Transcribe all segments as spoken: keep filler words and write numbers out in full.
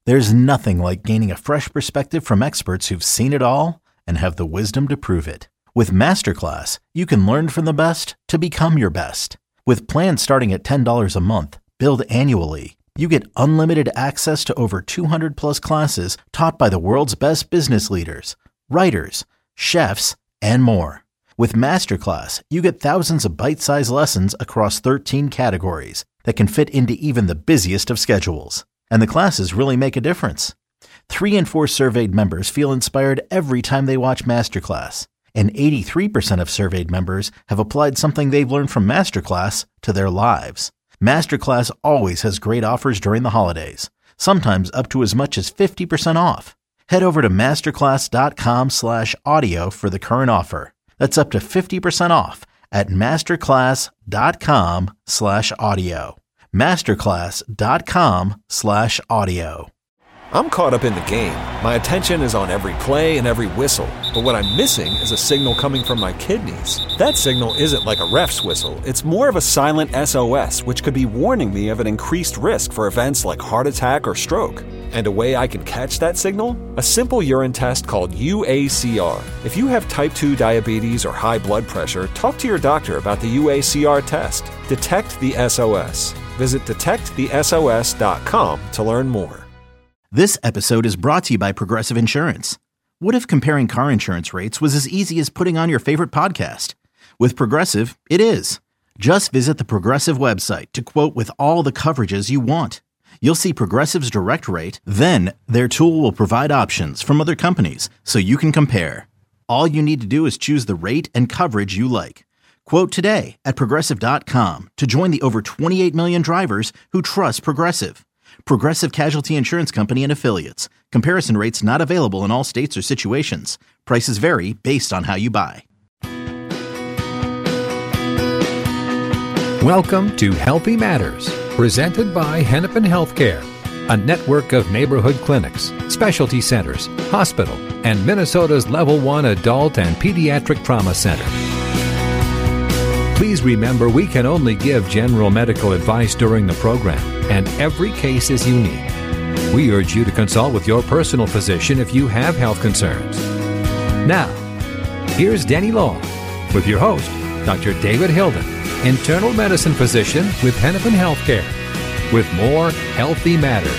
There's nothing like gaining a fresh perspective from experts who've seen it all and have the wisdom to prove it. With Masterclass, you can learn from the best to become your best. With plans starting at ten dollars a month, billed annually, you get unlimited access to over two hundred plus classes taught by the world's best business leaders, writers, chefs, and more. With Masterclass, you get thousands of bite-sized lessons across thirteen categories that can fit into even the busiest of schedules. And the classes really make a difference. Three in four surveyed members feel inspired every time they watch Masterclass. And eighty-three percent of surveyed members have applied something they've learned from Masterclass to their lives. Masterclass always has great offers during the holidays, sometimes up to as much as fifty percent off. Head over to masterclass.com slash audio for the current offer. That's up to fifty percent off at masterclass.com slash audio. masterclass.com slash audio. I'm caught up in the game. My attention is on every play and every whistle. But what I'm missing is a signal coming from my kidneys. That signal isn't like a ref's whistle. It's more of a silent S O S, which could be warning me of an increased risk for events like heart attack or stroke. And a way I can catch that signal? A simple urine test called U A C R. If you have type two diabetes or high blood pressure, talk to your doctor about the U A C R test. Detect the S O S. Visit detect the S O S dot com to learn more. This episode is brought to you by Progressive Insurance. What if comparing car insurance rates was as easy as putting on your favorite podcast? With Progressive, it is. Just visit the Progressive website to quote with all the coverages you want. You'll see Progressive's direct rate, then their tool will provide options from other companies so you can compare. All you need to do is choose the rate and coverage you like. Quote today at Progressive dot com to join the over twenty-eight million drivers who trust Progressive. Progressive Casualty Insurance Company and Affiliates. Comparison rates not available in all states or situations. Prices vary based on how you buy. Welcome to Healthy Matters, presented by Hennepin Healthcare, a network of neighborhood clinics, specialty centers, hospital, and Minnesota's Level one Adult and Pediatric Trauma Center. Please remember we can only give general medical advice during the program, and every case is unique. We urge you to consult with your personal physician if you have health concerns. Now, here's Denny Law with your host, Doctor David Hilden, internal medicine physician with Hennepin Healthcare, with more Healthy Matters.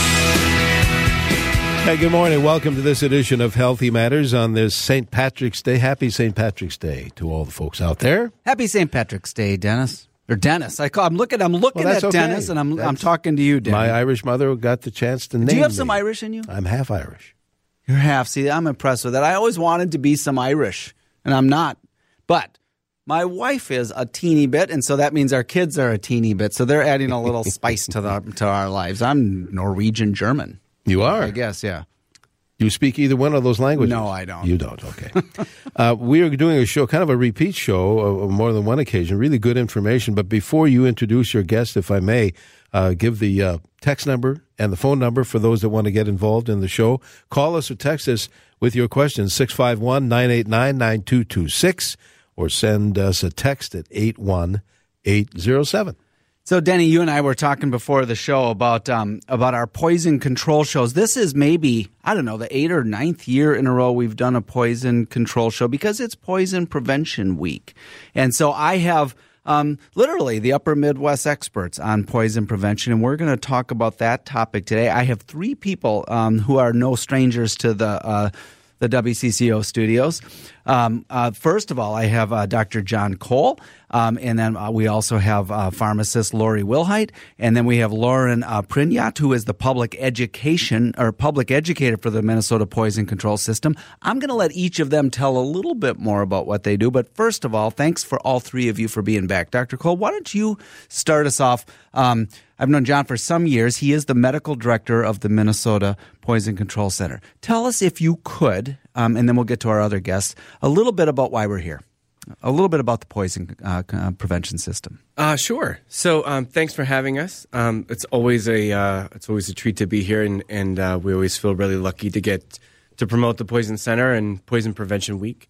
Hey, good morning. Welcome to this edition of Healthy Matters on this Saint Patrick's Day. Happy Saint Patrick's Day to all the folks out there. Happy Saint Patrick's Day, Dennis. Or Dennis. I call, I'm looking I'm looking well, at okay. Dennis, and I'm that's, I'm talking to you, Dennis. My Irish mother got the chance to name me. Do you have me. some Irish in you? I'm half Irish. You're half. See, I'm impressed with that. I always wanted to be some Irish, and I'm not. But my wife is a teeny bit, and so that means our kids are a teeny bit. So they're adding a little spice to the to our lives. I'm Norwegian German. You are? I guess, yeah. You speak either one of those languages? No, I don't. You don't, okay. uh, we are doing a show, kind of a repeat show, on more than one occasion, really good information. But before you introduce your guest, if I may, uh, give the uh, text number and the phone number for those that want to get involved in the show. Call us or text us with your questions, six five one, nine eight nine, nine two two six, or send us a text at eight one eight zero seven. So, Denny, you and I were talking before the show about um, about our poison control shows. This is maybe, I don't know, the eighth or ninth year in a row we've done a poison control show because it's Poison Prevention Week. And so I have um, literally the upper Midwest experts on poison prevention, and we're going to talk about that topic today. I have three people um, who are no strangers to the uh, the W C C O studios. Um, uh, first of all, I have uh, Doctor John Cole, um, and then uh, we also have uh, pharmacist Lori Wilhite, and then we have Lauren uh, Prignat, who is the public education or public educator for the Minnesota Poison Control System. I'm going to let each of them tell a little bit more about what they do, but first of all, thanks for all three of you for being back. Doctor Cole, why don't you start us off? Um, I've known John for some years. He is the medical director of the Minnesota Poison Control Center. Tell us, if you could, um, and then we'll get to our other guests, a little bit about why we're here, a little bit about the poison uh, prevention system. Uh, sure. So um, thanks for having us. Um, it's always a uh, it's always a treat to be here, and, and uh, we always feel really lucky to get to promote the Poison Center and Poison Prevention Week.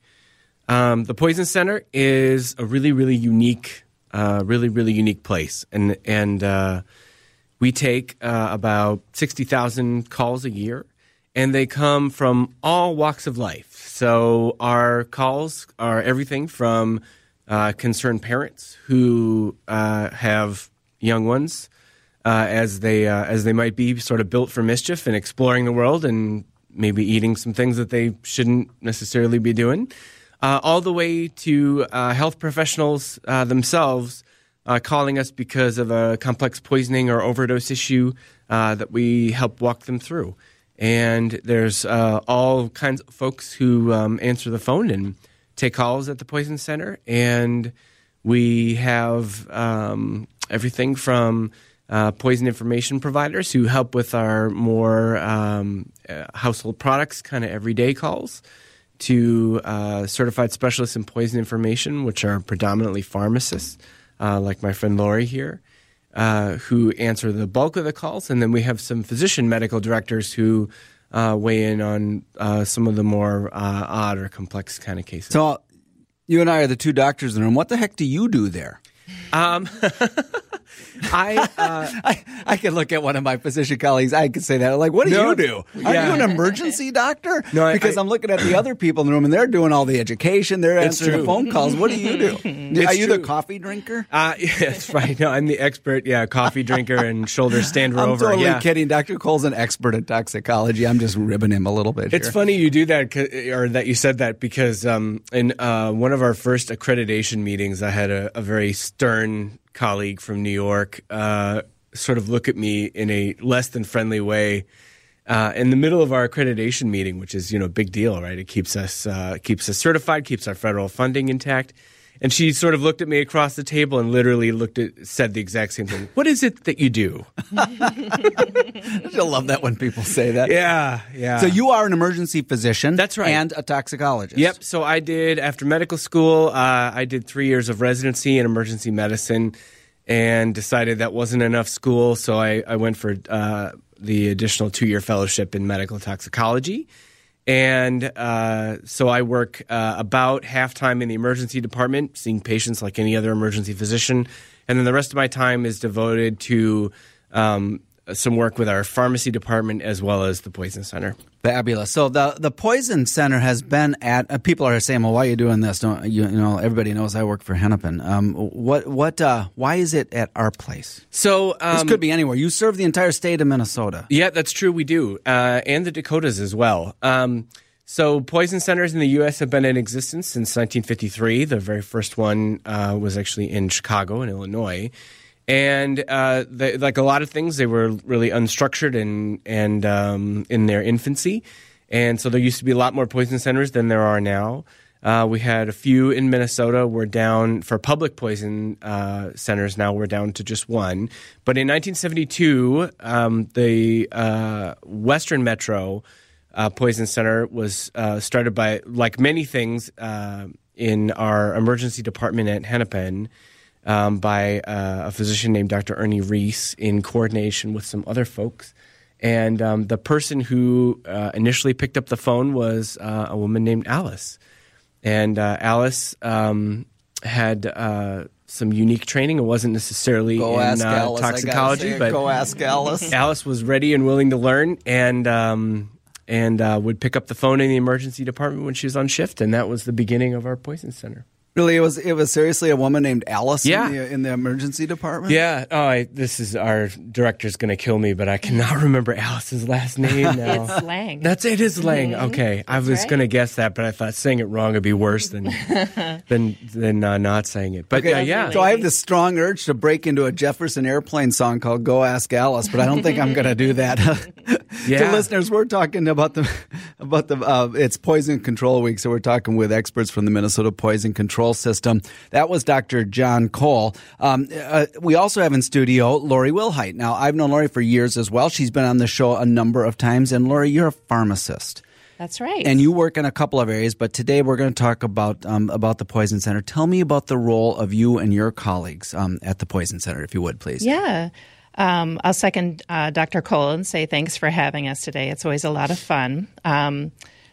Um, the Poison Center is a really, really unique Uh, really, really unique place, and and uh, We take uh, about sixty thousand calls a year, and they come from all walks of life. So our calls are everything from uh, concerned parents who uh, have young ones uh, as they uh, as they might be sort of built for mischief and exploring the world and maybe eating some things that they shouldn't necessarily be doing, uh, all the way to uh, health professionals uh, themselves uh, calling us because of a complex poisoning or overdose issue uh, that we help walk them through. And there's uh, all kinds of folks who um, answer the phone and take calls at the Poison Center. And we have um, everything from uh, poison information providers who help with our more um, uh, household products, kind of everyday calls, to uh, certified specialists in poison information, which are predominantly pharmacists, uh, like my friend Lori here. Uh, who answer the bulk of the calls, and then we have some physician medical directors who uh, weigh in on uh, some of the more uh, odd or complex kind of cases. So you and I are the two doctors in the room. What the heck do you do there? Um, I, uh, I I could look at one of my physician colleagues. I could say that. Like, what do No, you do? Are yeah. you an emergency doctor? No, I- because I- I'm looking at the other people in the room, and they're doing all the education. They're It's answering the true. phone calls. What do you do? Are you the true. coffee drinker? uh, yes, right. No, I'm the expert. Yeah, coffee drinker and shoulder stander I'm over. totally yeah. kidding. Doctor Cole's an expert in toxicology. I'm just ribbing him a little bit It's here. funny you do that, 'cause- or that you said that, because um, in uh, one of our first accreditation meetings, I had a, a very stern colleague from New York uh, sort of look at me in a less than friendly way uh, in the middle of our accreditation meeting, which is, you know, a big deal, right? It keeps us uh, keeps us certified, keeps our federal funding intact. And she sort of looked at me across the table and literally looked at, said the exact same thing. What is it that you do? I love that when people say that. Yeah, yeah. So you are an emergency physician. That's right. And a toxicologist. Yep. So I did, after medical school, uh, I did three years of residency in emergency medicine and decided that wasn't enough school. So I, I went for uh, the additional two-year fellowship in medical toxicology. And uh, so I work uh, about half-time in the emergency department, seeing patients like any other emergency physician. And then the rest of my time is devoted to um, some work with our pharmacy department as well as the Poison Center. Fabulous. So the the Poison Center has been at. Uh, people are saying, "Well, why are you doing this?" Don't you, you know? Everybody knows I work for Hennepin. Um, what what? Uh, why is it at our place? So um, This could be anywhere. You serve the entire state of Minnesota. Yeah, that's true. We do, uh, and the Dakotas as well. Um, so poison centers in the U S have been in existence since nineteen fifty-three. The very first one uh, was actually in Chicago in Illinois. And uh, they, like a lot of things, they were really unstructured and and um, in their infancy. And so there used to be a lot more poison centers than there are now. Uh, we had a few in Minnesota. We're down for public poison uh, centers now. We're down to just one. But in nineteen seventy-two, um, the uh, Western Metro uh, Poison Center was uh, started by, like many things uh, in our emergency department at Hennepin, Um, by uh, a physician named Doctor Ernie Reese in coordination with some other folks. And um, the person who uh, initially picked up the phone was uh, a woman named Alice. And uh, Alice um, had uh, some unique training. It wasn't necessarily Go in ask uh, Alice. I gotta toxicology, say it. but Go ask Alice. Alice was ready and willing to learn, and um, and uh, would pick up the phone in the emergency department when she was on shift. And that was the beginning of our Poison Center. Really, it was it was seriously a woman named Alice Yeah. in, the, in the emergency department? Yeah. Oh, I, this is our director's going to kill me, but I cannot remember Alice's last name now. It's Lang. That's it. Is Lang. Okay, I was right. going to guess that, but I thought saying it wrong would be worse than than than uh, not saying it. But Okay, uh, yeah. So I have this strong urge to break into a Jefferson Airplane song called "Go Ask Alice," but I don't think I'm going to do that. Yeah. To listeners, we're talking about the about the uh, it's Poison Control Week, so we're talking with experts from the Minnesota Poison Control System. That was Doctor John Cole. Um, uh, we also have in studio Lori Wilhite. Now, I've known Lori for years as well. She's been on the show a number of times, and Lori, you're a pharmacist. That's right. And you work in a couple of areas, but today we're going to talk about um, about the Poison Center. Tell me about the role of you and your colleagues um, at the Poison Center, if you would, please. Yeah. Um, I'll second uh, Doctor Cole and say thanks for having us today. It's always a lot of fun. Um,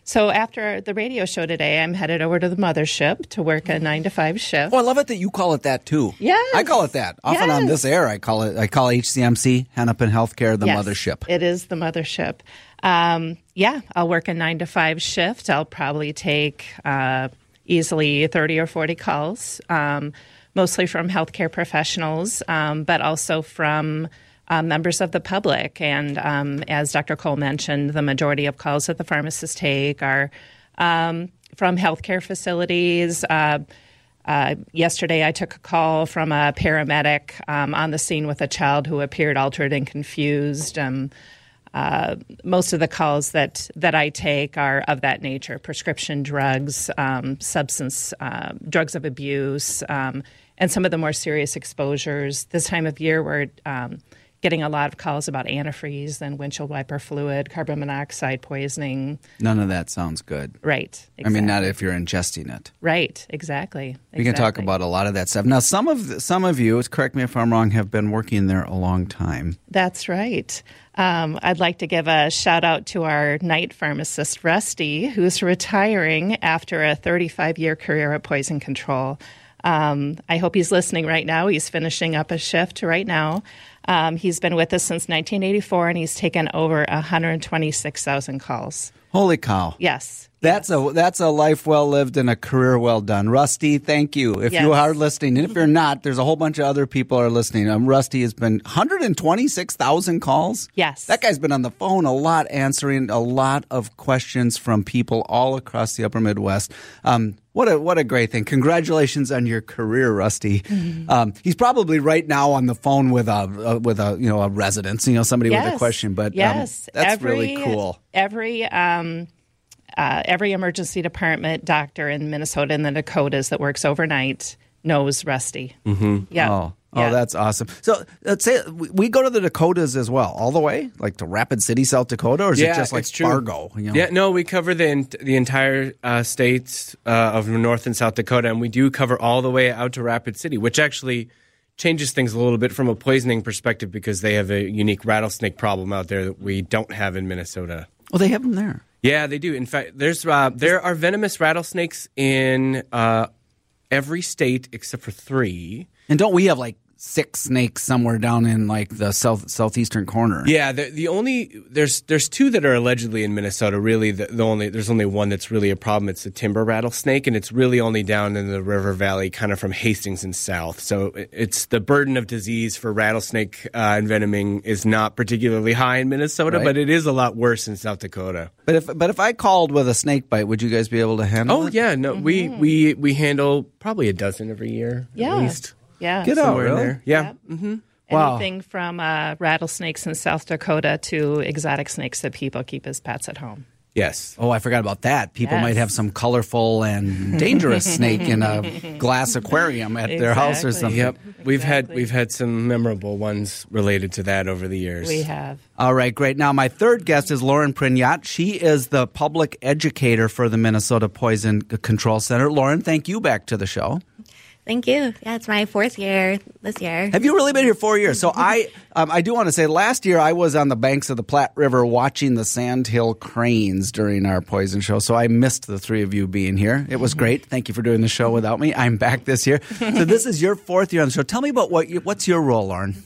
So after the radio show today, I'm headed over to the mothership to work a nine to five shift. Oh, I love it that you call it that too. Yes. I call it that. Often on Yes. this air, I call it I call H C M C, Hennepin Healthcare, the Yes, mothership. It is the mothership. Um, yeah, I'll work a nine to five shift. I'll probably take uh, easily thirty or forty calls, um, mostly from healthcare professionals, um, but also from Uh, members of the public. And um, as Doctor Cole mentioned, the majority of calls that the pharmacists take are um, from healthcare facilities. Uh, uh, yesterday, I took a call from a paramedic um, on the scene with a child who appeared altered and confused. Um, uh, most of the calls that, that I take are of that nature: prescription drugs, um, substance, uh, drugs of abuse, um, and some of the more serious exposures. This time of year, we're um, getting a lot of calls about antifreeze and windshield wiper fluid, carbon monoxide poisoning. None of that sounds good. Right. Exactly. I mean, not if you're ingesting it. Right. Exactly. We can talk about a lot of that stuff. Now, some of the, some of you, correct me if I'm wrong, have been working there a long time. That's right. Um, I'd like to give a shout out to our night pharmacist, Rusty, who's retiring after a thirty-five year career at Poison Control. Um, I hope he's listening right now. He's finishing up a shift right now. Um, he's been with us since nineteen eighty-four, and he's taken over one hundred twenty-six thousand calls. Holy cow. Yes. That's a that's a life well lived and a career well done. Rusty, thank you. If Yes. you are listening, and if you're not, there's a whole bunch of other people are listening. Um, Rusty has been one hundred twenty-six thousand calls. Yes. That guy's been on the phone a lot, answering a lot of questions from people all across the Upper Midwest. Um, what a what a great thing! Congratulations on your career, Rusty. Mm-hmm. Um, he's probably right now on the phone with a, a with a you know a resident, you know somebody Yes. with a question. But yes, um, that's every, really cool. Every um, uh, every emergency department doctor in Minnesota and the Dakotas that works overnight knows Rusty. Mm-hmm. Yeah. Oh. Yeah. Oh, that's awesome. So let's say we go to the Dakotas as well, all the way, like to Rapid City, South Dakota, or is Yeah, it just like it's true. Fargo? You know? Yeah, no, we cover the en- the entire uh, states uh, of North and South Dakota, and we do cover all the way out to Rapid City, which actually changes things a little bit from a poisoning perspective because they have a unique rattlesnake problem out there that we don't have in Minnesota. Well, they have them there. Yeah, they do. In fact, there's uh, there are venomous rattlesnakes in uh, every state except for three. And don't we have like six snakes somewhere down in like the south southeastern corner? Yeah, the, the only there's there's two that are allegedly in Minnesota. Really, the, the only there's only one that's really a problem. It's the timber rattlesnake, and it's really only down in the river valley, kind of from Hastings and south. So it, it's the burden of disease for rattlesnake uh, envenoming is not particularly high in Minnesota, Right. but it is a lot worse in South Dakota. But if but if I called with a snake bite, would you guys be able to handle Oh it? yeah, no, we, we we handle probably a dozen every year Yeah. at least. Yeah. Get out, Somewhere in really? there. Yeah. Mm-hmm. Wow. Anything from uh, rattlesnakes in South Dakota to exotic snakes that people keep as pets at home. Yes. Oh, I forgot about that. People Yes. might have some colorful and dangerous snake in a glass aquarium at their house or Exactly. something. Yep. We've had Exactly. we've had some memorable ones related to that over the years. We have. All right, great. Now, my third guest is Lauren Prignat. She is the public educator for the Minnesota Poison Control Center. Lauren, thank you back to the show. Thank you. Yeah, it's my fourth year this year. Have you really been here four years? So I, um, I do want to say, last year I was on the banks of the Platte River watching the Sandhill cranes during our poison show. So I missed the three of you being here. It was great. Thank you for doing the show without me. I'm back this year. So this is your fourth year on the show. Tell me about what you, what's your role, Lauren?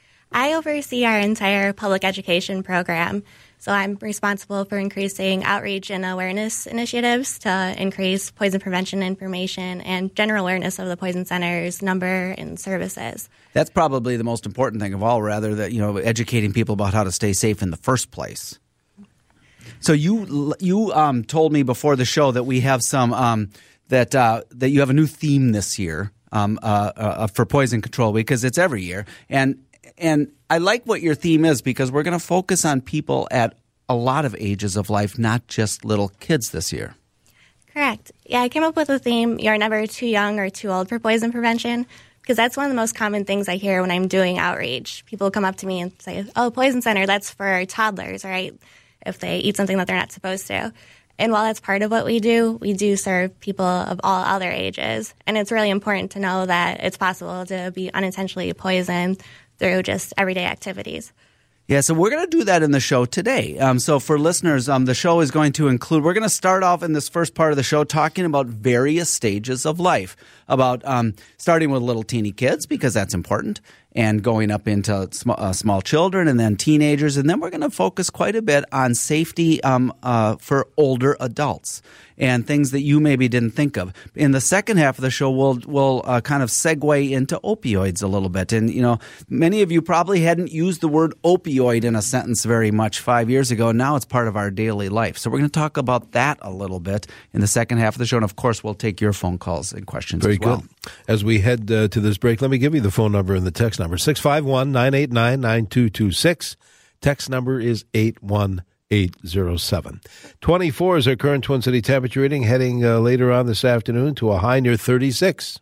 I oversee our entire public education program. So I'm responsible for increasing outreach and awareness initiatives to increase poison prevention information and general awareness of the Poison Center's number and services. That's probably the most important thing of all, rather that, you know, educating people about how to stay safe in the first place. So you you um, told me before the show that we have some um, that uh, that you have a new theme this year um, uh, uh, for Poison Control, because it's every year, and and I like what your theme is because we're going to focus on people at a lot of ages of life, not just little kids this year. Correct. Yeah, I came up with the theme, you're never too young or too old for poison prevention, because that's one of the most common things I hear when I'm doing outreach. People come up to me and say, oh, Poison Center, that's for toddlers, right? If they eat something that they're not supposed to. And while that's part of what we do, we do serve people of all other ages. And it's really important to know that it's possible to be unintentionally poisoned through just everyday activities. Yeah, so we're going to do that in the show today. Um, so for listeners, um, the show is going to include, we're going to start off in this first part of the show talking about various stages of life, about um, starting with little teeny kids, because that's important, and going up into sm- uh, small children and then teenagers. And then we're going to focus quite a bit on safety um, uh, for older adults and things that you maybe didn't think of. In the second half of the show, we'll we'll uh, kind of segue into opioids a little bit. And, you know, many of you probably hadn't used the word opioid in a sentence very much five years ago. Now it's part of our daily life. So we're going to talk about that a little bit in the second half of the show. And, of course, we'll take your phone calls and questions Very as well. good. As we head uh, to this break, let me give you the phone number and the text number, six five one, nine eight nine, nine two two six. Text number is eight one eight zero seven. twenty-four is our current Twin City temperature reading, heading uh, later on this afternoon to a high near thirty-six.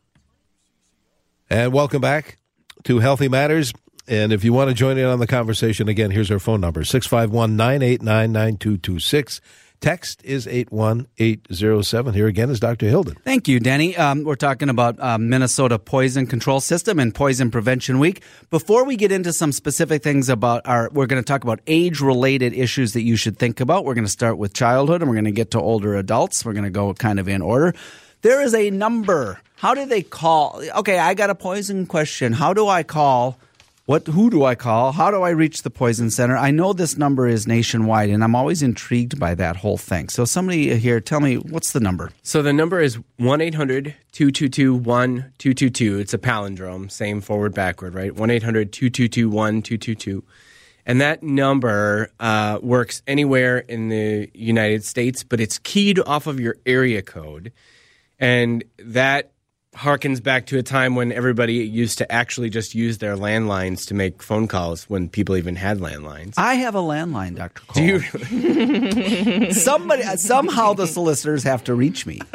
And welcome back to Healthy Matters. And if you want to join in on the conversation, again, here's our phone number, six five one, nine eight nine, nine two two six. Text is eight one eight zero seven. Here again is Doctor Hilden. Thank you, Denny. Um, we're talking about um, Minnesota Poison Control System and Poison Prevention Week. Before we get into some specific things about our, we're going to talk about age-related issues that you should think about. We're going to start with childhood, and we're going to get to older adults. We're going to go kind of in order. There is a number. How do they call? Okay, I got a poison question. How do I call? What? Who do I call? How do I reach the Poison Center? I know this number is nationwide, and I'm always intrigued by that whole thing. So somebody here, tell me, what's the number? So the number is one eight hundred, two two two, one two two two. It's a palindrome, same forward, backward, right? one eight hundred, two two two, one two two two. And that number uh, works anywhere in the United States, but it's keyed off of your area code. And that harkens back to a time when everybody used to actually just use their landlines to make phone calls, when people even had landlines. I have a landline, Doctor Cole. Do you really? Somebody, somehow the solicitors have to reach me.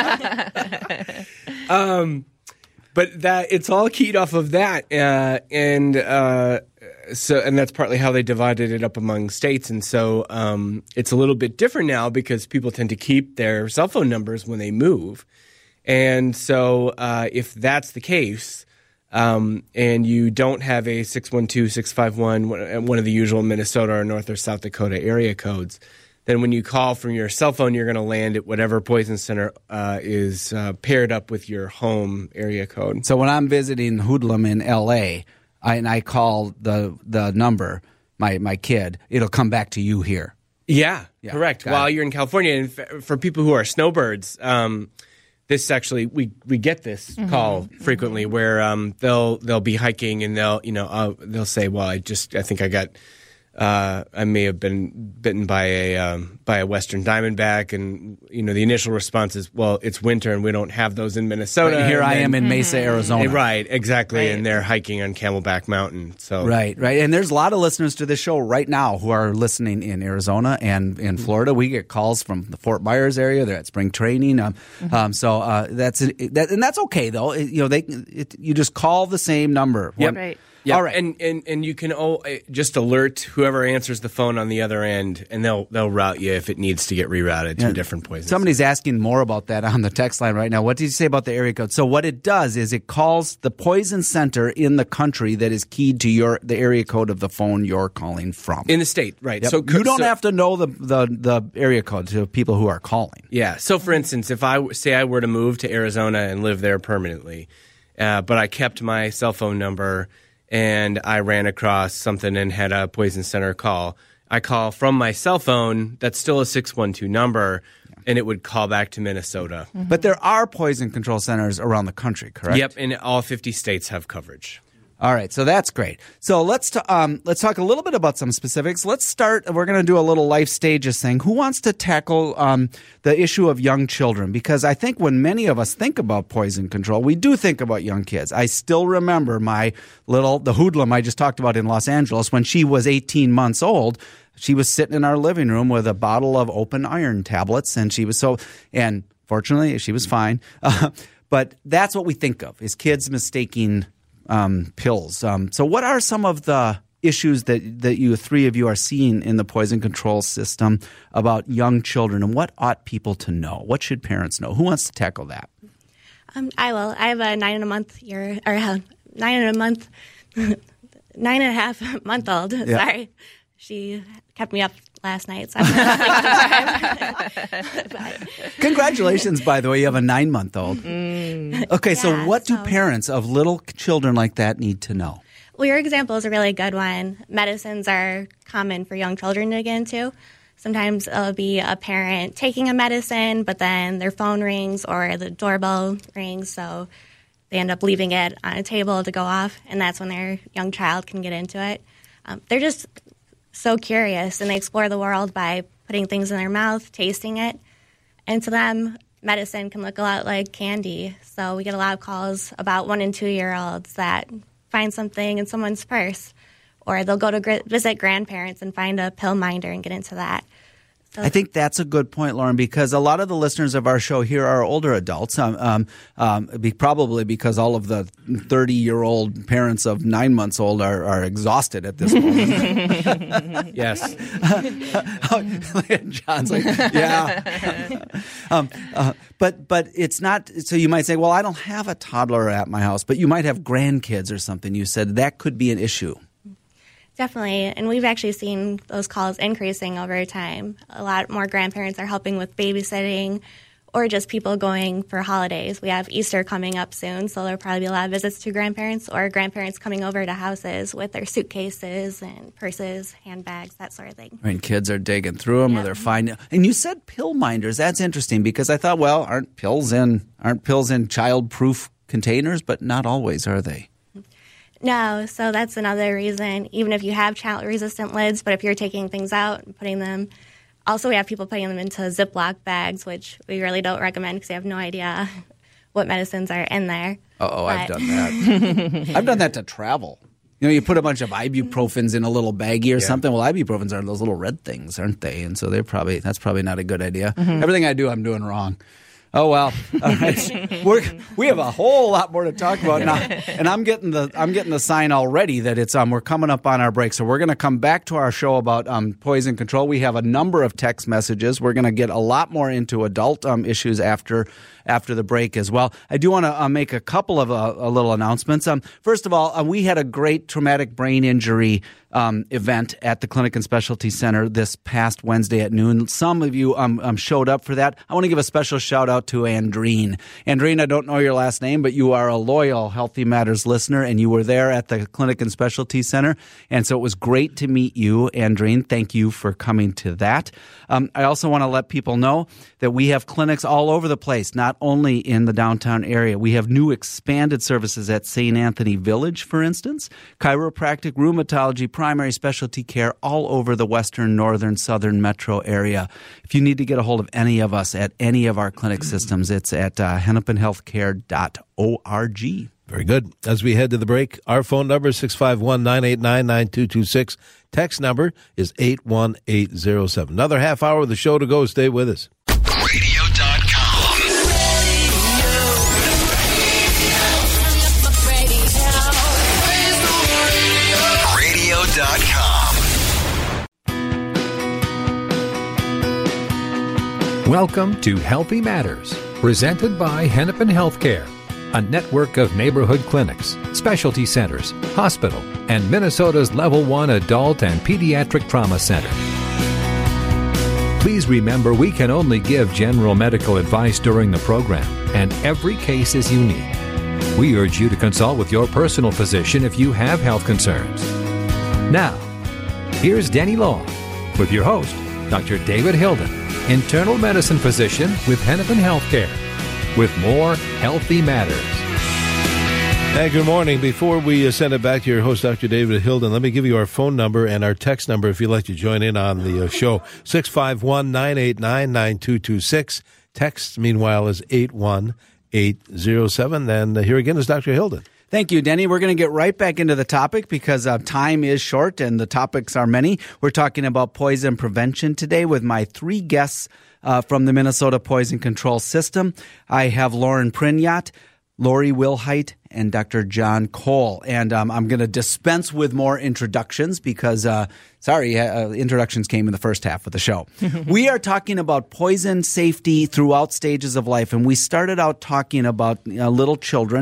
um, but that it's all keyed off of that, uh, and uh, so and that's partly how they divided it up among states. And so um, it's a little bit different now because people tend to keep their cell phone numbers when they move. And so uh, if that's the case, um, and you don't have a six one two, six five one, one of the usual Minnesota or North or South Dakota area codes, then when you call from your cell phone, you're going to land at whatever Poison Center uh, is uh, paired up with your home area code. So when I'm visiting Hoodlum in L A, I, and I call the the number, my, my kid, it'll come back to you here. Yeah, Yeah, correct. got While it. you're in California, and f- for people who are snowbirds, um, this actually we, we get this Mm-hmm. call frequently where um, they'll they'll be hiking and they'll you know uh, they'll say, well, I just I think I got uh, I may have been bitten by a um, by a western diamondback, and you know the initial response is, well, it's winter and we don't have those in Minnesota. Right, here And I then- am in Mesa, Arizona. Right, exactly, Right. and they're hiking on Camelback Mountain. So Right, right. And there's a lot of listeners to this show right now who are listening in Arizona and in Florida. We get calls from the Fort Myers area. They're at spring training. Um, um, so uh, that's that, and that's okay though. It- you know, they it, you just call the same number. Yep. One- Right. Yeah, All right. and, and and you can oh, uh, just alert whoever answers the phone on the other end, and they'll they'll route you if it needs to get rerouted to Yeah. a different poison. Somebody's asking more about that on the text line right now. What did you say about the area code? So what it does is it calls the poison center in the country that is keyed to your the area code of the phone you're calling from. in the state, right? Yep. So you don't so, have to know the, the, the area code to people who are calling. Yeah. So for instance, if I w- say I were to move to Arizona and live there permanently, uh, but I kept my cell phone number and I ran across something and had a Poison Center call, I call from my cell phone. That's still a six one two number, and it would call back to Minnesota. But there are poison control centers around the country, correct? Yep, and all fifty states have coverage. All right, so that's great. So let's t- um, let's talk a little bit about some specifics. Let's start. We're going to do a little life stages thing. Who wants to tackle um, the issue of young children? Because I think when many of us think about poison control, we do think about young kids. I still remember my little the hoodlum I just talked about in Los Angeles when she was eighteen months old. She was sitting in our living room with a bottle of open iron tablets, and she was so and fortunately she was fine. Uh, but that's what we think of is kids mistaking Um, pills. Um, so what are some of the issues that, that you three of you are seeing in the poison control system about young children, and what ought people to know? What should parents know? Who wants to tackle that? Um, I will. I have a nine and a month year or uh, nine and a month Nine and a half month old. Yeah. Sorry. She kept me up last night. So I'm but, Congratulations, by the way. You have a nine-month-old. Mm. Okay, so Yeah, what do so- parents of little children like that need to know? Well, your example is a really good one. Medicines are common for young children to get into. Sometimes it'll be a parent taking a medicine, but then their phone rings or the doorbell rings, so they end up leaving it on a table to go off, and that's when their young child can get into it. Um, they're just so curious, and they explore the world by putting things in their mouth, tasting it. And to them, medicine can look a lot like candy. So we get a lot of calls about one and two-year-olds that find something in someone's purse, or they'll go to gr- visit grandparents and find a pill minder and get into that. So I think that's a good point, Lauren, because a lot of the listeners of our show here are older adults, um, um, um, be, probably because all of the thirty-year-old parents of nine months old are, are exhausted at this moment. Yes. John's like, yeah. um, uh, but but it's not – so you might say, well, I don't have a toddler at my house, but you might have grandkids or something. You said that could be an issue. Definitely, and we've actually seen those calls increasing over time. A lot more grandparents are helping with babysitting or just people going for holidays. We have Easter coming up soon, so there'll probably be a lot of visits to grandparents or grandparents coming over to houses with their suitcases and purses, handbags, that sort of thing. I mean, kids are digging through them, Yeah. or they're finding. And you said pill minders. That's interesting because I thought, well, aren't pills in aren't pills in child-proof containers? But not always, are they? No, so that's another reason, even if you have child-resistant lids, but if you're taking things out and putting them – also we have people putting them into Ziploc bags, which we really don't recommend because we have no idea what medicines are in there. Oh, I've But- done that. I've done that to travel. You know, you put a bunch of ibuprofens in a little baggie or something. Well, ibuprofens are those little red things, aren't they? And so they're probably that's probably not a good idea. Mm-hmm. Everything I do, I'm doing wrong. Oh well, all right. We're, we have a whole lot more to talk about now, and I'm getting the I'm getting the sign already that it's um we're coming up on our break, so we're going to come back to our show about um poison control. We have a number of text messages. We're going to get a lot more into adult um issues after after the break as well. I do want to uh, make a couple of uh, a little announcements. Um, first of all, uh, we had a great traumatic brain injury um, event at the Clinic and Specialty Center this past Wednesday at noon. Some of you um, um showed up for that. I want to give a special shout out to Andreen. Andreen, I don't know your last name, but you are a loyal Healthy Matters listener, and you were there at the Clinic and Specialty Center. And so it was great to meet you, Andreen. Thank you for coming to that. Um, I also want to let people know that we have clinics all over the place, not only in the downtown area. We have new expanded services at Saint Anthony Village, for instance, chiropractic, rheumatology, primary specialty care all over the western, northern, southern metro area. If you need to get a hold of any of us at any of our clinic systems, it's at uh, hennepin healthcare dot org. Very good. As we head to the break, our phone number is six five one, nine eight nine, nine two two six. Text number is eight one eight zero seven. Another half hour of the show to go. Stay with us. radio dot com. radio dot com. Welcome to Healthy Matters, presented by Hennepin Healthcare, a network of neighborhood clinics, specialty centers, hospital, and Minnesota's Level one Adult and Pediatric Trauma Center. Please remember we can only give general medical advice during the program, and every case is unique. We urge you to consult with your personal physician if you have health concerns. Now, here's Denny Long with your host, Doctor David Hilden, internal medicine physician with Hennepin Healthcare, with more Healthy Matters. Hey, good morning. Before we uh, send it back to your host, Doctor David Hilden, let me give you our phone number and our text number if you'd like to join in on the uh, show. six five one, nine eight nine, nine two two six. Text, meanwhile, is eight one eight zero seven. And uh, here again is Doctor Hilden. Thank you, Denny. We're going to get right back into the topic because uh, time is short and the topics are many. We're talking about poison prevention today with my three guests uh, from the Minnesota Poison Control System. I have Lauren Prignat, Lori Wilhite, and Doctor John Cole. And um, I'm going to dispense with more introductions because, uh, sorry, uh, introductions came in the first half of the show. We are talking about poison safety throughout stages of life. And we started out talking about uh, little children, um,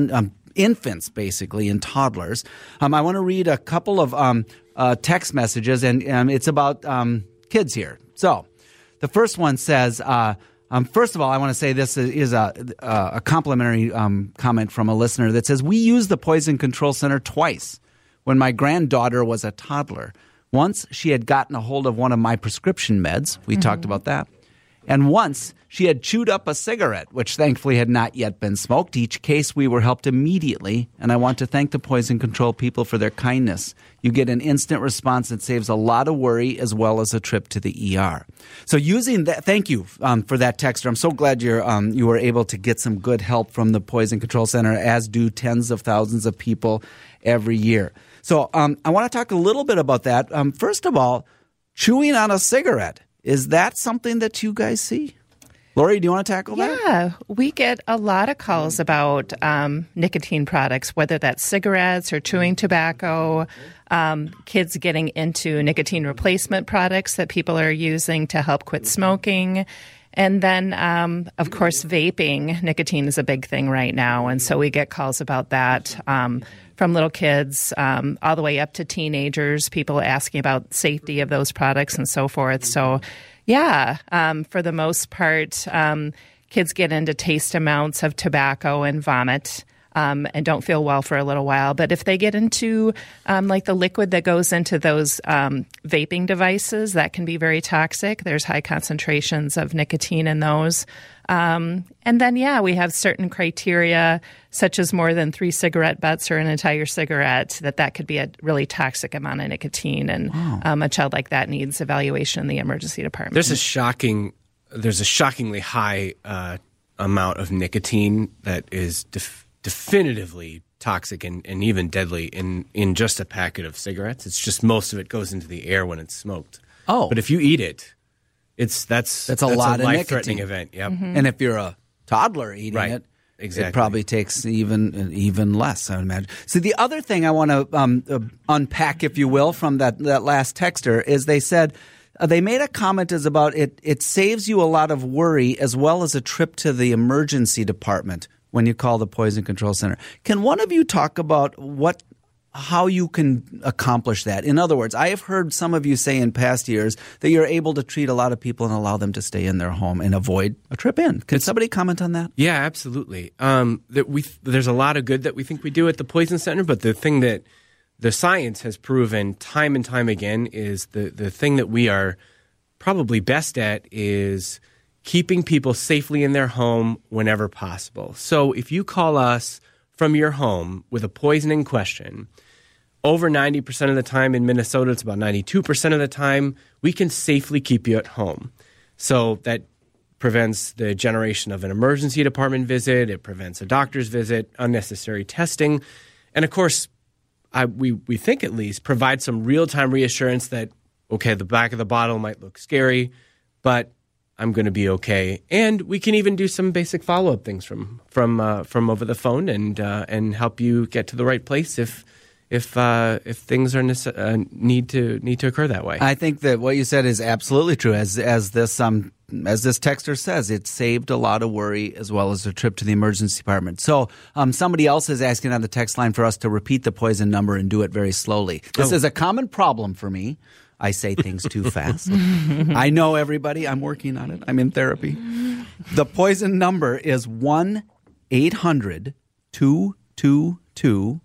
infants, basically, and toddlers. Um, I want to read a couple of um, uh, text messages, and um, it's about um, kids here. So the first one says, uh, um, first of all, I want to say this is a, a complimentary um, comment from a listener that says, we used the Poison Control Center twice when my granddaughter was a toddler. Once she had gotten a hold of one of my prescription meds. We mm-hmm. talked about that. And once she had chewed up a cigarette, which thankfully had not yet been smoked. Each case we were helped immediately, and I want to thank the Poison Control people for their kindness. You get an instant response that saves a lot of worry as well as a trip to the E R. So using that, thank you um, for that texter. I'm so glad you're um, you were able to get some good help from the Poison Control Center, as do tens of thousands of people every year. So um, I want to talk a little bit about that. Um, first of all, chewing on a cigarette. Is that something that you guys see? Lori, do you want to tackle that? Yeah, we get a lot of calls about um, nicotine products, whether that's cigarettes or chewing tobacco, um, kids getting into nicotine replacement products that people are using to help quit smoking. And then, um, of course, vaping. Nicotine is a big thing right now, and so we get calls about that um, from little kids um, all the way up to teenagers, people asking about safety of those products and so forth. So, yeah, um, for the most part, um, kids get into taste amounts of tobacco and vomit. Um, and don't feel well for a little while. But if they get into um, like the liquid that goes into those um, vaping devices, that can be very toxic. There's high concentrations of nicotine in those. Um, and then, yeah, we have certain criteria, such as more than three cigarette butts or an entire cigarette, that that could be a really toxic amount of nicotine. And wow. um, a child like that needs evaluation in the emergency department. There's a shocking, there's a shockingly high uh, amount of nicotine that is def- definitively toxic and, and even deadly in, in just a packet of cigarettes. It's just most of it goes into the air when it's smoked. Oh. But if you eat it, it's that's that's a that's lot a of life-threatening nicotine. event. Yep. Mm-hmm. And if you're a toddler eating right. it, exactly. it probably takes even even less, I would imagine. So the other thing I want to um, uh, unpack, if you will, from that, that last texter is they said uh, they made a comment is about it. It saves you a lot of worry as well as a trip to the emergency department when you call the Poison Control Center. Can one of you talk about what, how you can accomplish that? In other words, I have heard some of you say in past years that you're able to treat a lot of people and allow them to stay in their home and avoid a trip in. Can it's, somebody comment on that? Yeah, absolutely. Um, that we there's a lot of good that we think we do at the Poison Center, but the thing that the science has proven time and time again is the the thing that we are probably best at is keeping people safely in their home whenever possible. So if you call us from your home with a poisoning question, over ninety percent of the time in Minnesota, it's about ninety-two percent of the time, we can safely keep you at home. So that prevents the generation of an emergency department visit. It prevents a doctor's visit, unnecessary testing. And of course, I, we, we think at least, provide some real-time reassurance that, okay, the back of the bottle might look scary, but I'm going to be okay. And we can even do some basic follow-up things from from uh, from over the phone and uh, and help you get to the right place if if uh, if things are nece- uh, need to need to occur that way. I think that what you said is absolutely true. As as this um as this texter says, it saved a lot of worry as well as a trip to the emergency department. So um, somebody else is asking on the text line for us to repeat the poison number and do it very slowly. This oh. is a common problem for me. I say things too fast. I know, everybody. I'm working on it. I'm in therapy. The poison number is one eight hundred two two two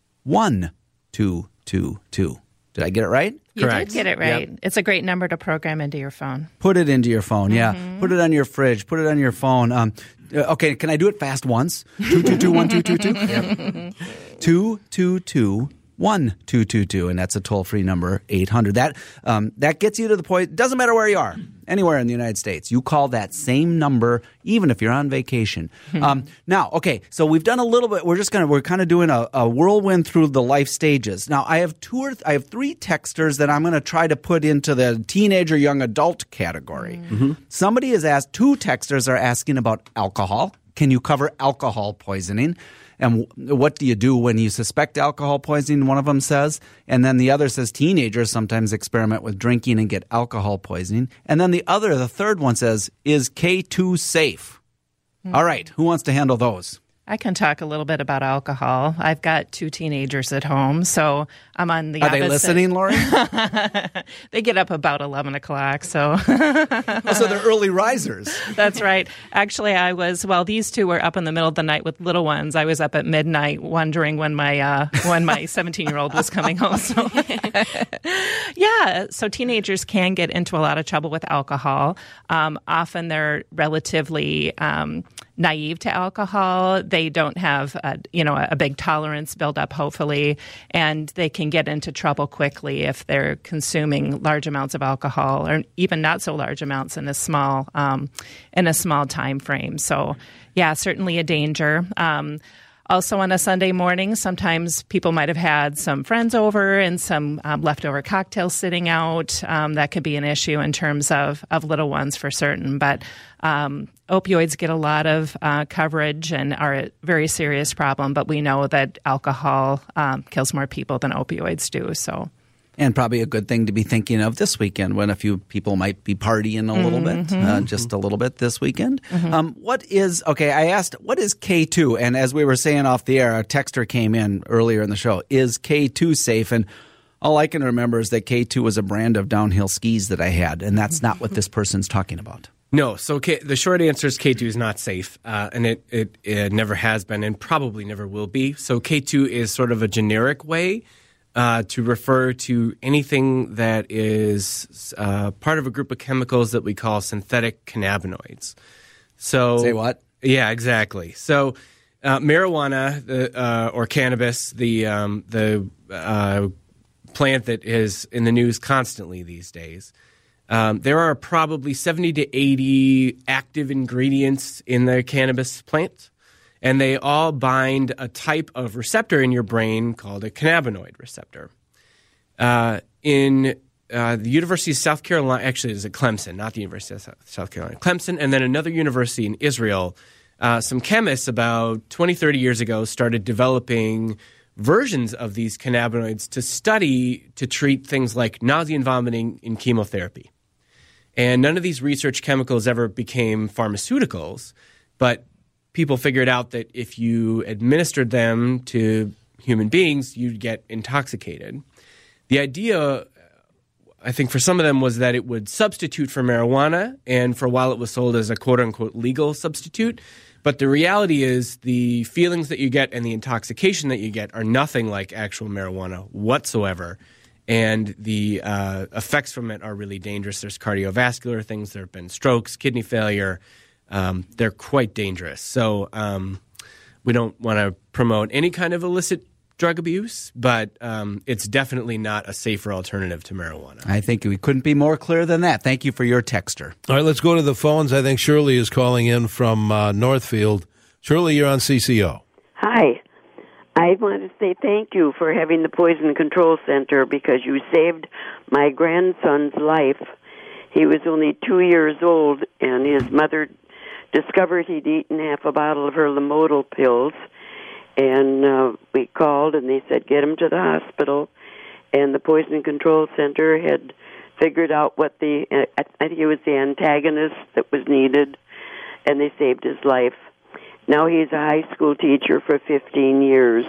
one two two two. Did I get it right? You Correct. did get it right. Yep. It's a great number to program into your phone. Put it into your phone, yeah. Mm-hmm. Put it on your fridge. Put it on your phone. Um, okay, can I do it fast once? two two two one two two two. Yep. two two two one two two two, and that's a toll-free number, eight hundred. That um, that gets you to the point. Doesn't matter where you are, anywhere in the United States. You call that same number, even if you're on vacation. um, now, okay, so we've done a little bit. We're just gonna we're kind of doing a, a whirlwind through the life stages. Now, I have two or th- I have three texters that I'm going to try to put into the teenager, young adult category. Mm-hmm. Somebody has asked. Two texters are asking about alcohol. Can you cover alcohol poisoning? And what do you do when you suspect alcohol poisoning, one of them says. And then the other says teenagers sometimes experiment with drinking and get alcohol poisoning. And then the other, the third one says, is K two safe? Mm-hmm. All right. Who wants to handle those? I can talk a little bit about alcohol. I've got two teenagers at home, so I'm on the Are opposite. they listening, Lori? They get up about eleven o'clock, so. Oh, so they're early risers. That's right. Actually, I was, well, these two were up in the middle of the night with little ones. I was up at midnight wondering when my uh, when my seventeen-year-old was coming home. So, yeah, so teenagers can get into a lot of trouble with alcohol. Um, often they're relatively um, naive to alcohol. They don't have, a, you know, a big tolerance built up, hopefully, and they can get into trouble quickly if they're consuming large amounts of alcohol, or even not so large amounts in a small um, in a small time frame. So, yeah, certainly a danger. Um, Also on a Sunday morning, sometimes people might have had some friends over and some um, leftover cocktails sitting out. Um, that could be an issue in terms of, of little ones for certain. But um, opioids get a lot of uh, coverage and are a very serious problem. But we know that alcohol um, kills more people than opioids do. So. And probably a good thing to be thinking of this weekend when a few people might be partying a little Mm-hmm. bit, uh, just a little bit this weekend. Mm-hmm. Um, what is, okay, I asked, what is K two? And as we were saying off the air, a texter came in earlier in the show. Is K two safe? And all I can remember is that K two was a brand of downhill skis that I had, and that's not what this person's talking about. No, so K, the short answer is K two is not safe, uh, and it, it, it never has been and probably never will be. So K two is sort of a generic way Uh, to refer to anything that is uh, part of a group of chemicals that we call synthetic cannabinoids. So, Say what? Yeah, exactly. So, uh, marijuana the, uh, or cannabis, the um, the uh, plant that is in the news constantly these days. Um, there are probably seventy to eighty active ingredients in the cannabis plant. And they all bind a type of receptor in your brain called a cannabinoid receptor. Uh, in uh, the University of South Carolina, actually, it's at Clemson, not the University of South Carolina, Clemson, and then another university in Israel, uh, some chemists about twenty, thirty years ago started developing versions of these cannabinoids to study to treat things like nausea and vomiting in chemotherapy. And none of these research chemicals ever became pharmaceuticals, but people figured out that if you administered them to human beings, you'd get intoxicated. The idea, I think, for some of them was that it would substitute for marijuana, and for a while it was sold as a quote-unquote legal substitute. But the reality is the feelings that you get and the intoxication that you get are nothing like actual marijuana whatsoever. And the uh, effects from it are really dangerous. There's cardiovascular things. There have been strokes, kidney failure. Um, they're quite dangerous. So um, we don't want to promote any kind of illicit drug abuse, but um, it's definitely not a safer alternative to marijuana. I think we couldn't be more clear than that. Thank you for your texter. All right, let's go to the phones. I think Shirley is calling in from uh, Northfield. Shirley, you're on C C O. Hi. I want to say thank you for having the Poison Control Center because you saved my grandson's life. He was only two years old, and his mother discovered he'd eaten half a bottle of her Lamodal pills, and uh, we called, and they said, get him to the hospital, and the Poison Control Center had figured out what the, uh, I think it was the antagonist that was needed, and they saved his life. Now he's a high school teacher for fifteen years.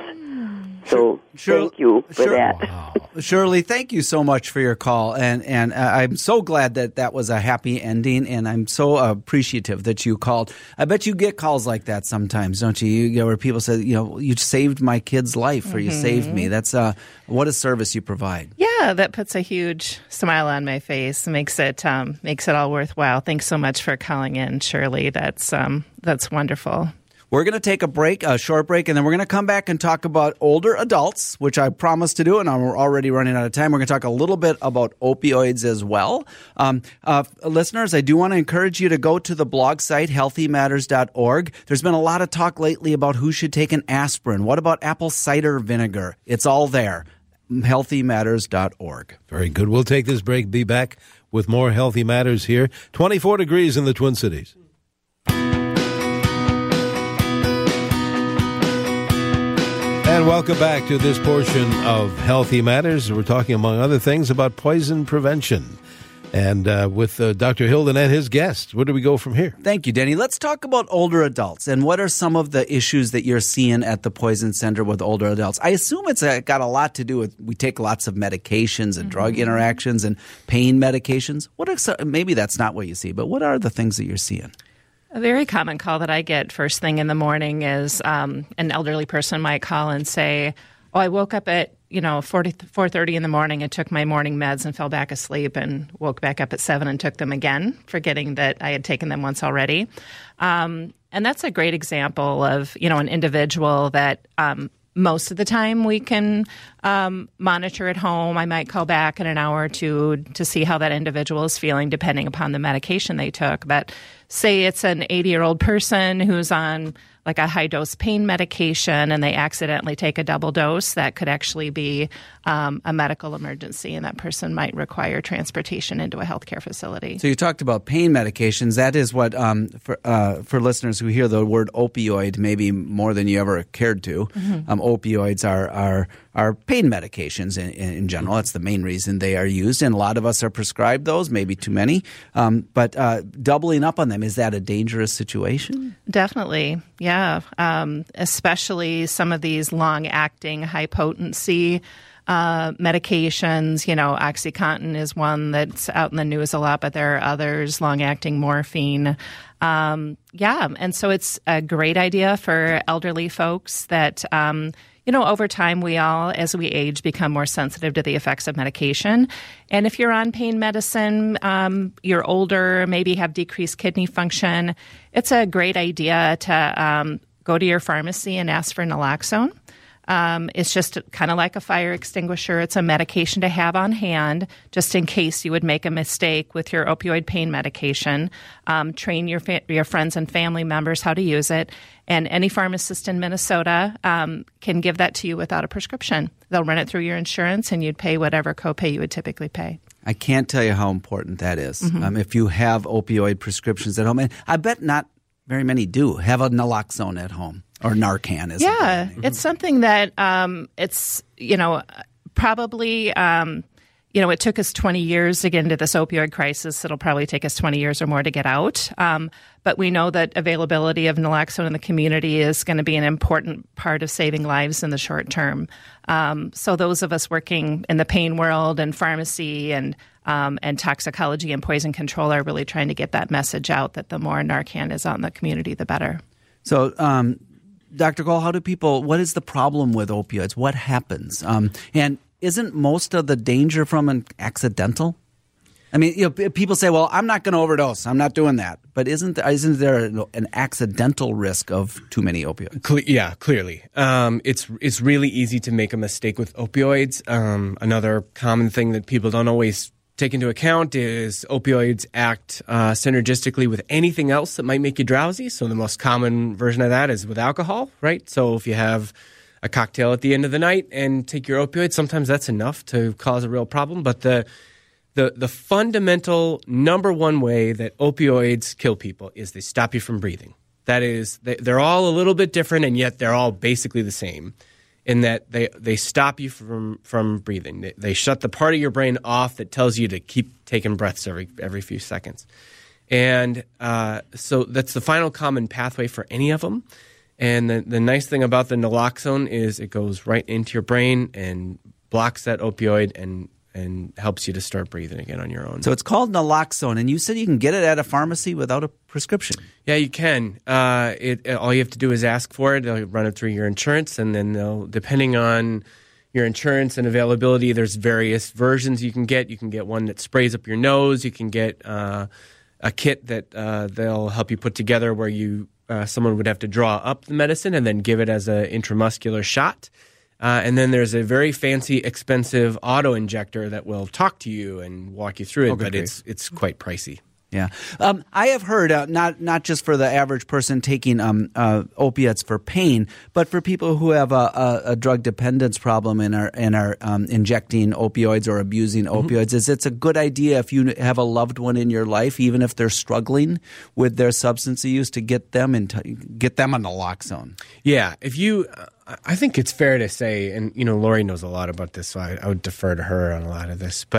So Sure, thank you for sure, that. Wow. Shirley, thank you so much for your call, and and uh, I'm so glad that that was a happy ending, and I'm so appreciative that you called. I bet you get calls like that sometimes, don't you? You, you know, where people say, you know, you saved my kid's life, or you Mm-hmm. saved me. That's uh, what a service you provide. Yeah, that puts a huge smile on my face. Makes it um, makes it all worthwhile. Thanks so much for calling in, Shirley. That's um, that's wonderful. We're going to take a break, a short break, and then we're going to come back and talk about older adults, which I promised to do, and we're already running out of time. We're going to talk a little bit about opioids as well. Um, uh, listeners, I do want to encourage you to go to the blog site, healthy matters dot org. There's been a lot of talk lately about who should take an aspirin. What about apple cider vinegar? It's all there. healthy matters dot org. Very good. We'll take this break, be back with more Healthy Matters here. twenty-four degrees in the Twin Cities. And welcome back to this portion of Healthy Matters. We're talking, among other things, about poison prevention. And uh, with uh, Doctor Hilden and his guest, where do we go from here? Thank you, Denny. Let's talk about older adults and what are some of the issues that you're seeing at the Poison Center with older adults. I assume it's uh, got a lot to do with we take lots of medications and mm-hmm. drug interactions and pain medications. What are some, maybe that's not what you see, but what are the things that you're seeing? A very common call that I get first thing in the morning is um, an elderly person might call and say, oh, I woke up at, you know, four thirty in the morning and took my morning meds and fell back asleep and woke back up at seven and took them again, forgetting that I had taken them once already. Um, and that's a great example of, you know, an individual that um, most of the time we can um, monitor at home. I might call back in an hour or two to see how that individual is feeling depending upon the medication they took. But say it's an eighty-year-old person who's on like a high-dose pain medication and they accidentally take a double dose, that could actually be um, a medical emergency, and that person might require transportation into a healthcare facility. So you talked about pain medications. That is what, um, for uh, for listeners who hear the word opioid maybe more than you ever cared to, mm-hmm. um, opioids are, are, are pain medications in, in general. That's the main reason they are used, and a lot of us are prescribed those, maybe too many. Um, but uh, doubling up on them, is that a dangerous situation? Definitely, yeah. Um, especially some of these long-acting, high-potency uh, medications. You know, OxyContin is one that's out in the news a lot, but there are others, long-acting morphine. Um, yeah, and so it's a great idea for elderly folks that um, – you know, over time, we all, as we age, become more sensitive to the effects of medication. And if you're on pain medicine, um, you're older, maybe have decreased kidney function, it's a great idea to um, go to your pharmacy and ask for naloxone. Um, it's just kind of like a fire extinguisher. It's a medication to have on hand just in case you would make a mistake with your opioid pain medication. Um, train your fa- your friends and family members how to use it. And any pharmacist in Minnesota um, can give that to you without a prescription. They'll run it through your insurance, and you'd pay whatever copay you would typically pay. I can't tell you how important that is. Mm-hmm. Um, if you have opioid prescriptions at home, and I bet not very many do have a naloxone at home. Or Narcan, isn't it? Yeah, it? It's something that um, it's, you know, probably, um, you know, it took us twenty years to get into this opioid crisis. It'll probably take us twenty years or more to get out. Um, but we know that availability of naloxone in the community is going to be an important part of saving lives in the short term. Um, so those of us working in the pain world and pharmacy and um, and toxicology and poison control are really trying to get that message out that the more Narcan is out in the community, the better. So, um Doctor Cole, how do people, what is the problem with opioids? What happens? Um, and isn't most of the danger from an accidental? I mean, you know, people say, well, I'm not going to overdose. I'm not doing that. But isn't, isn't there an accidental risk of too many opioids? Cle- yeah, clearly. Um, it's, it's really easy to make a mistake with opioids. Um, another common thing that people don't always take into account is opioids act uh, synergistically with anything else that might make you drowsy. So the most common version of that is with alcohol, right? So if you have a cocktail at the end of the night and take your opioids, sometimes that's enough to cause a real problem. But the the the fundamental number one way that opioids kill people is they stop you from breathing. That is, they, they're all a little bit different, and yet they're all basically the same. In that they, they stop you from, from breathing. They, they shut the part of your brain off that tells you to keep taking breaths every every few seconds. And uh, so that's the final common pathway for any of them. And the, the nice thing about the naloxone is it goes right into your brain and blocks that opioid and and helps you to start breathing again on your own. So it's called naloxone, and you said you can get it at a pharmacy without a prescription. Yeah, you can. Uh, it, all you have to do is ask for it. They'll run it through your insurance, and then they'll, depending on your insurance and availability, there's various versions you can get. You can get one that sprays up your nose. You can get uh, a kit that uh, they'll help you put together where you uh, someone would have to draw up the medicine and then give it as an intramuscular shot. Uh, and then there's a very fancy, expensive auto-injector that will talk to you and walk you through it, okay, but great. it's it's quite pricey. Yeah. Um, I have heard, uh, not not just for the average person taking um, uh, opiates for pain, but for people who have a, a, a drug dependence problem and are, and are um, injecting opioids or abusing mm-hmm. opioids, is it's a good idea if you have a loved one in your life, even if they're struggling with their substance use, to get them into, get them on naloxone. Yeah. If you uh, – I think it's fair to say, and, you know, Lori knows a lot about this, so I, I would defer to her on a lot of this, but –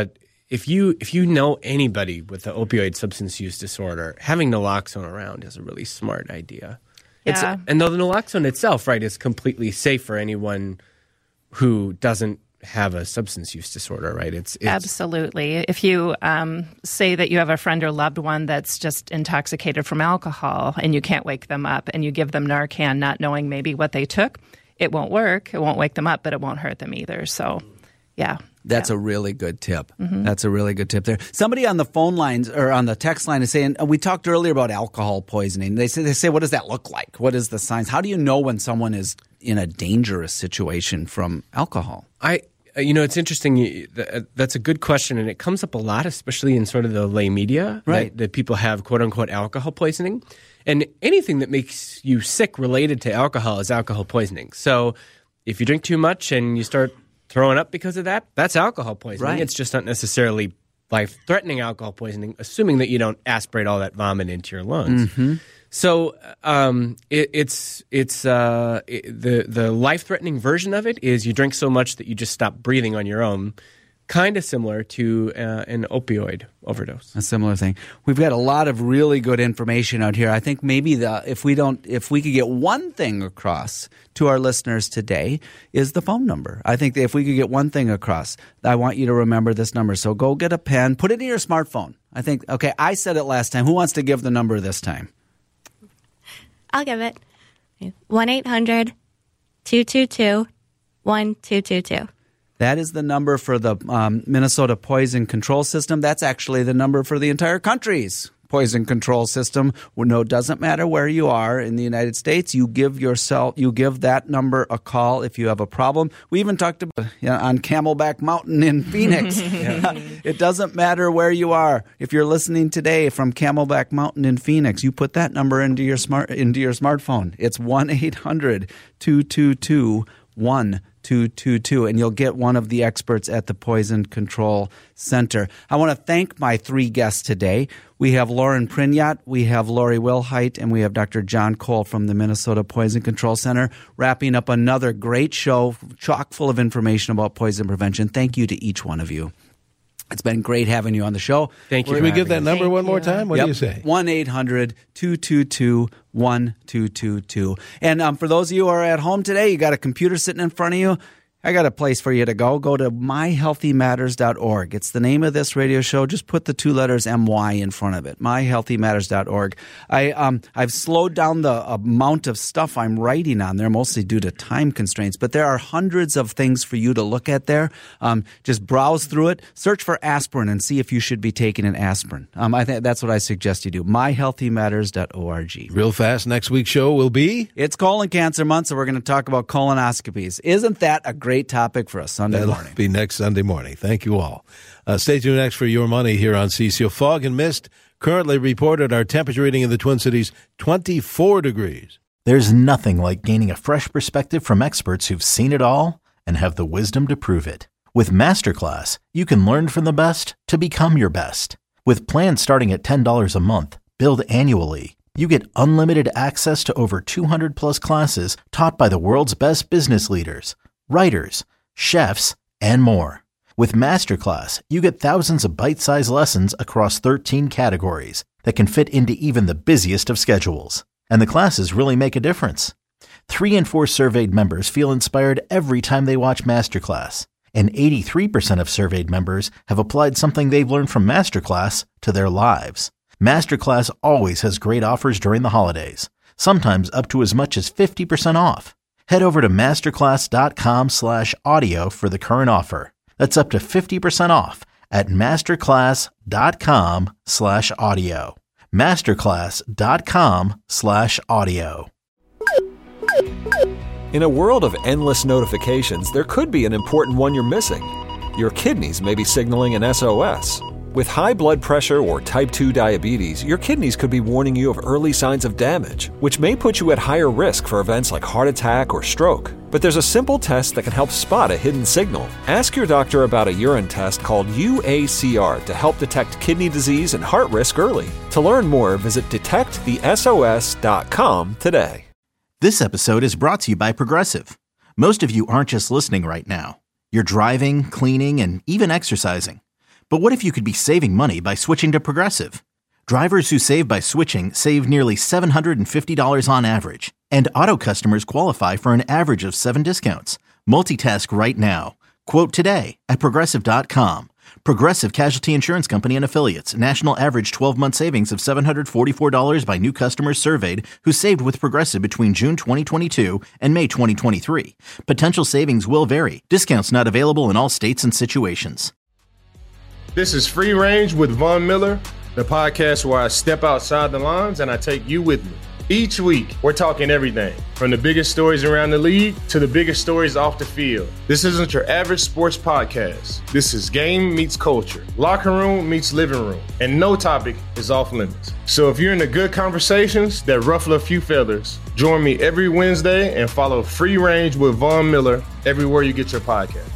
if you if you know anybody with an opioid substance use disorder, having naloxone around is a really smart idea. It's, Yeah. and though the naloxone itself, right, is completely safe for anyone who doesn't have a substance use disorder, right? It's, it's Absolutely. If you um, say that you have a friend or loved one that's just intoxicated from alcohol and you can't wake them up, and you give them Narcan not knowing maybe what they took, it won't work. It won't wake them up, but it won't hurt them either. So, yeah. That's yeah. a really good tip. Mm-hmm. That's a really good tip there. Somebody on the phone lines or on the text line is saying, we talked earlier about alcohol poisoning. They say, they say, what does that look like? What is the signs? How do you know when someone is in a dangerous situation from alcohol? I, you know, it's interesting. You- th- That's a good question, and it comes up a lot, especially in sort of the lay media, Right. That, that people have quote unquote alcohol poisoning, and anything that makes you sick related to alcohol is alcohol poisoning. So, if you drink too much and you start throwing up because of that, that's alcohol poisoning. Right. It's just not necessarily life-threatening alcohol poisoning, assuming that you don't aspirate all that vomit into your lungs. Mm-hmm. So um, it, it's it's uh, it, the the life-threatening version of it is you drink so much that you just stop breathing on your own. Kind of similar to uh, an opioid overdose. A similar thing. We've got a lot of really good information out here. I think maybe the if we don't if we could get one thing across to our listeners today is the phone number. I think that if we could get one thing across, I want you to remember this number. So go get a pen, put it in your smartphone. I think okay, I said it last time. Who wants to give the number this time? I'll give it. one eight hundred two two two one two two two. That is the number for the um, Minnesota Poison Control System. That's actually the number for the entire country's poison control system. Well, no, it doesn't matter where you are in the United States. You give yourself, you give that number a call if you have a problem. We even talked about you know, on Camelback Mountain in Phoenix. It doesn't matter where you are. If you're listening today from Camelback Mountain in Phoenix, you put that number into your smart into your smartphone. It's one eight hundred two two two one two two two, and you'll get one of the experts at the Poison Control Center. I want to thank my three guests today. We have Lauren Prignat, we have Lori Wilhite, and we have Doctor John Cole from the Minnesota Poison Control Center, wrapping up another great show, chock full of information about poison prevention. Thank you to each one of you. It's been great having you on the show. Thank you. Can for we give having that us. number Thank one more you. time? What Yep. do you say? one eight hundred two two two one two two two. And um, for those of you who are at home today, you got a computer sitting in front of you, I got a place for you to go. Go to my healthy matters dot org. It's the name of this radio show. Just put the two letters M Y in front of it. my healthy matters dot org. I, um, I've slowed down the amount of stuff I'm writing on there, mostly due to time constraints. But there are hundreds of things for you to look at there. Um, just browse through it. Search for aspirin and see if you should be taking an aspirin. Um, I think that's what I suggest you do. my healthy matters dot org. Real fast, next week's show will be? It's colon cancer month, so we're going to talk about colonoscopies. Isn't that a great topic for a Sunday That'll morning? be next Sunday morning. Thank you all. Uh, stay tuned next for Your Money here on C C O. Fog and mist currently reported. Our temperature reading in the Twin Cities, twenty-four degrees. There's nothing like gaining a fresh perspective from experts who've seen it all and have the wisdom to prove it. With Masterclass, you can learn from the best to become your best. With plans starting at ten dollars a month, billed annually, you get unlimited access to over two hundred plus classes taught by the world's best business leaders, writers, chefs, and more. With Masterclass, you get thousands of bite-sized lessons across thirteen categories that can fit into even the busiest of schedules. And the classes really make a difference. Three in four surveyed members feel inspired every time they watch Masterclass. And eighty-three percent of surveyed members have applied something they've learned from Masterclass to their lives. Masterclass always has great offers during the holidays, sometimes up to as much as fifty percent off. Head over to masterclass.com slash audio for the current offer. That's up to fifty percent off at masterclass.com slash audio. Masterclass.com slash audio. In a world of endless notifications, there could be an important one you're missing. Your kidneys may be signaling an S O S. With high blood pressure or type two diabetes, your kidneys could be warning you of early signs of damage, which may put you at higher risk for events like heart attack or stroke. But there's a simple test that can help spot a hidden signal. Ask your doctor about a urine test called U A C R to help detect kidney disease and heart risk early. To learn more, visit detect the S O S dot com today. This episode is brought to you by Progressive. Most of you aren't just listening right now. You're driving, cleaning, and even exercising. But what if you could be saving money by switching to Progressive? Drivers who save by switching save nearly seven hundred fifty dollars on average, and auto customers qualify for an average of seven discounts. Multitask right now. Quote today at Progressive dot com. Progressive Casualty Insurance Company and Affiliates. National average twelve-month savings of seven hundred forty-four dollars by new customers surveyed who saved with Progressive between June twenty twenty-two and May twenty twenty-three. Potential savings will vary. Discounts not available in all states and situations. This is Free Range with Von Miller, the podcast where I step outside the lines and I take you with me. Each week, we're talking everything from the biggest stories around the league to the biggest stories off the field. This isn't your average sports podcast. This is game meets culture, locker room meets living room, and no topic is off limits. So if you're into good conversations that ruffle a few feathers, join me every Wednesday and follow Free Range with Von Miller everywhere you get your podcast.